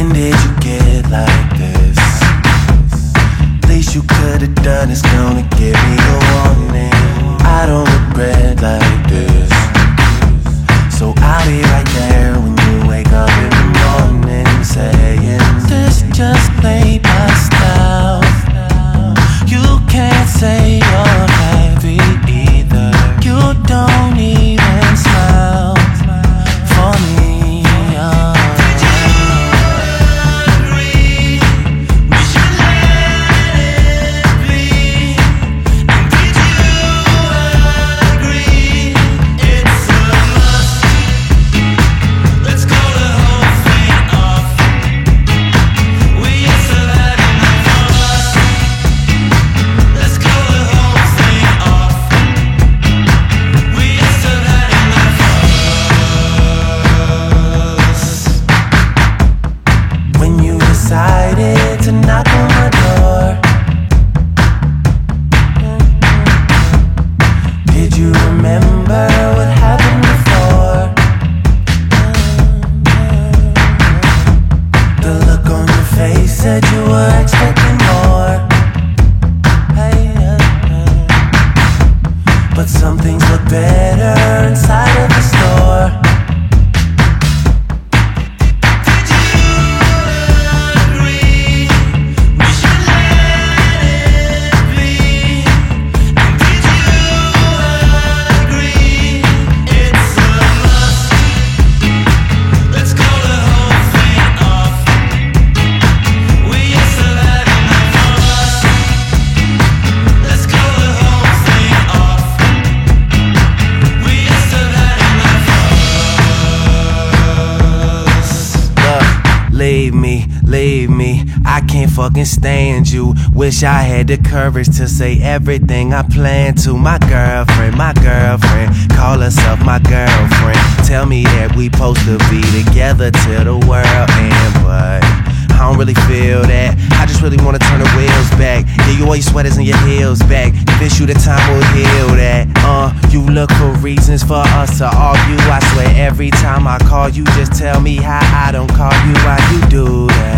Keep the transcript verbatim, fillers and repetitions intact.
When did you get like this? Least you could've done is gonna give me a warning. I don't regret like this, so I'll be right there when you wake up in the morning saying, this just ain't my style. You can't say you're happy either. You don't even smile for me. uh. Decided to knock on my door. Did you remember what happened before? The look on your face said you were expecting more. But some things look better inside of the store. Leave me, leave me, I can't fucking stand you. Wish I had the courage to say everything I plan to. My girlfriend, my girlfriend, call herself my girlfriend. Tell me that we supposed to be together till the world end, but I don't really feel that. I just really wanna turn the wheels back. Yeah, you all your sweaters and your heels back. Convince you the time will heal that. Uh, you look for reasons for us to argue. I swear every time I call you, just tell me how I don't call you. Why you do that?